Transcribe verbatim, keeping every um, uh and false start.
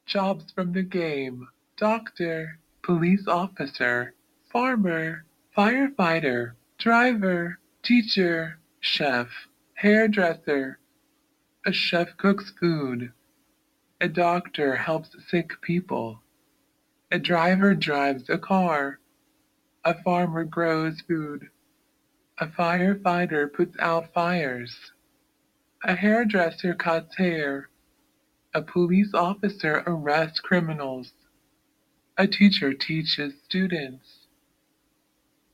Jobs from the game: doctor, police officer, farmer, firefighter, driver, teacher, chef, hairdresser. A chef cooks food. A doctor helps sick people. A driver drives a car. A farmer grows food. A firefighter puts out fires. A hairdresser cuts hair. A police officer arrests criminals. A teacher teaches students.